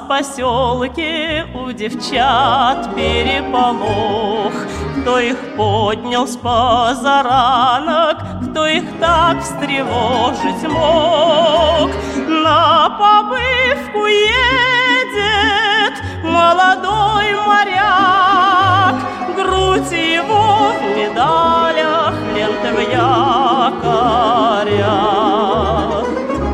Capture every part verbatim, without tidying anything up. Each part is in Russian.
в поселке у девчат переполох. Кто их поднял с позаранок, кто их так встревожить мог? На побывку едет молодой моряк, грудь его в медалях, ленты в якорях.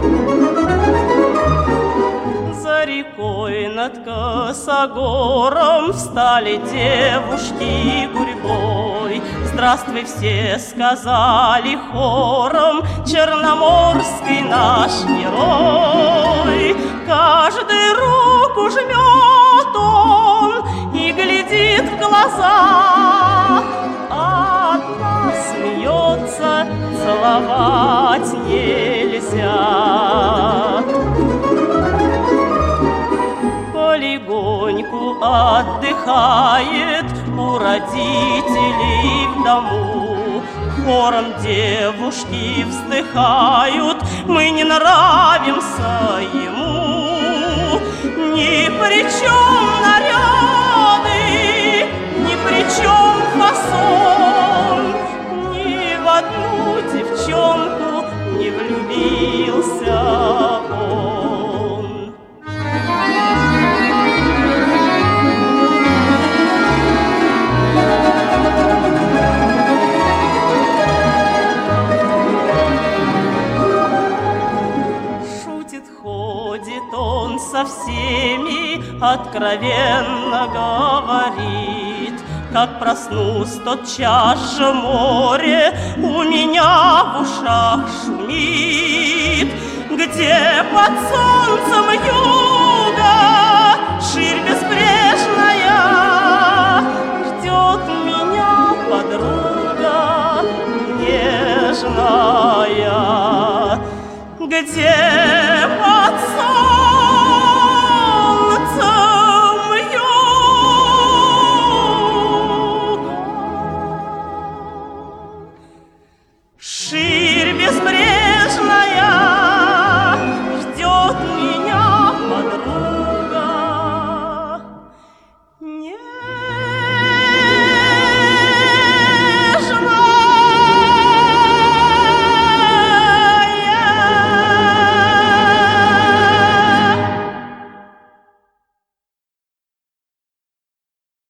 За рекой над косогором встали девушки гурьбой. Здравствуй, все сказали хором, черноморский наш герой. Каждый руку жмет он и глядит в глаза, а одна смеется, целовать нельзя. Полегоньку отдыхает у родителей в дому. Хором девушки вздыхают, мы не нравимся ему. Ни при чем наряды, ни при чем фасон, ни в одну девчонку не влюбился он. Ходит он со всеми, откровенно говорит: как проснусь, тотчас же море у меня в ушах шумит. Где под солнцем ю